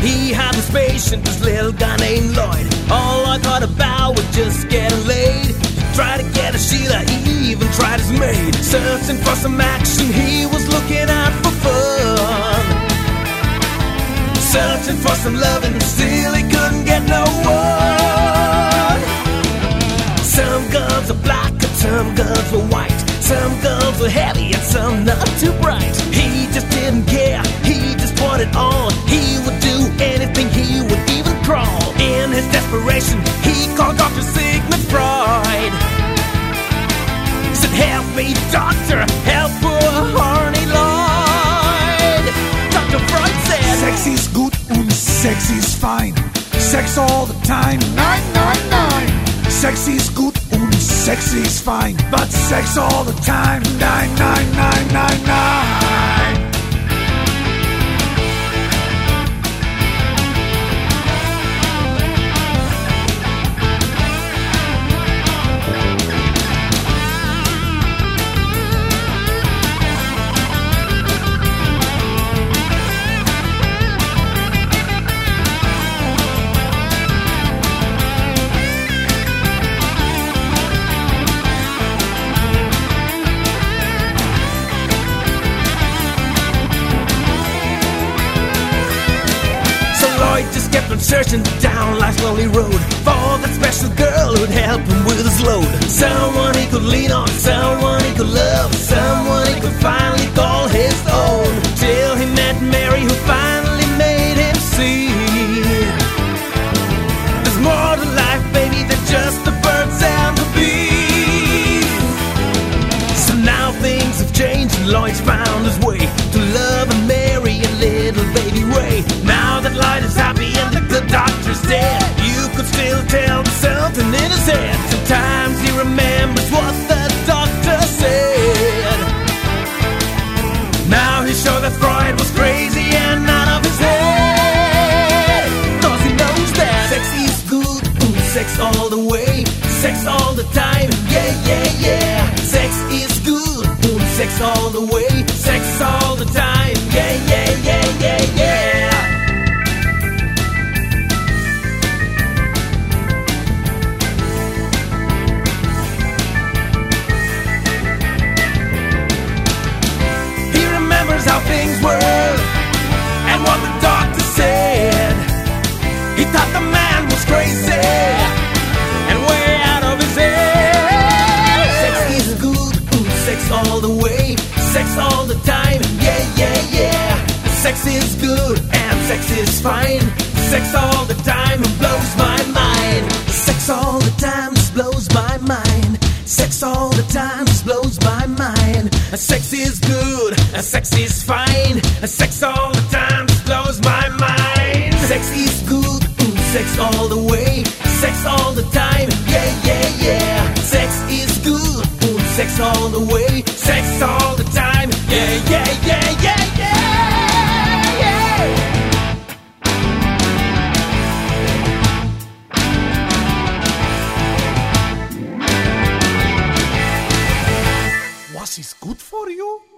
He had this patient, this little guy named Lloyd. All I thought about was just getting laid. He tried to get a Sheila, he even tried his maid. Searching for some action, he was looking out for fun. Searching for some loving, still he couldn't get no one. Some girls are black and some girls were white. Some girls were heavy and some not too bright. He just didn't care, he just wanted all. He would do anything, he would even crawl. In his desperation, he called Dr. Sigmund Freud. Said, help me, doctor, help poor horny Lloyd. Dr. Freud said, sex is good and sex is fine. Sex all the time, 999. Sex is good and sex is fine, but sex all the time, 99999. Lloyd just kept on searching down life's lonely road for that special girl who'd help him with his load. Someone he could lean on, someone he could love, someone he could finally call his own. Till he met Mary, who finally made him see there's more to life, baby, than just the birds and the bees. So now things have changed and Lloyd's found his way to love and marry and little baby Ray. Now that Lloyd is happy and the doctor's dead, you could still tell there's something in his head. Sometimes he remembers what the doctor said. Now he's sure that Freud was crazy and out of his head, 'cause he knows that sex is good, sex all the way, sex all the time, yeah, yeah, yeah. Sex is good, sex all the way, sex all the time, yeah, yeah, yeah, yeah, yeah. How things were and what the doctor said. He thought the man was crazy and way out of his head. Sex is good, sex all the way, sex all the time, yeah, yeah, yeah. Sex is good and sex is fine. Sex all the time blows my mind. Sex all the time just blows my mind. Sex all the time just blows my mind. Sex is good, sex is fine. Sex all the time just blows my mind. Sex is good, sex all the way, sex all the time, yeah, yeah, yeah. Sex is good, sex all the way, sex all the time, yeah, yeah, yeah, yeah, yeah, yeah. Was is good for you?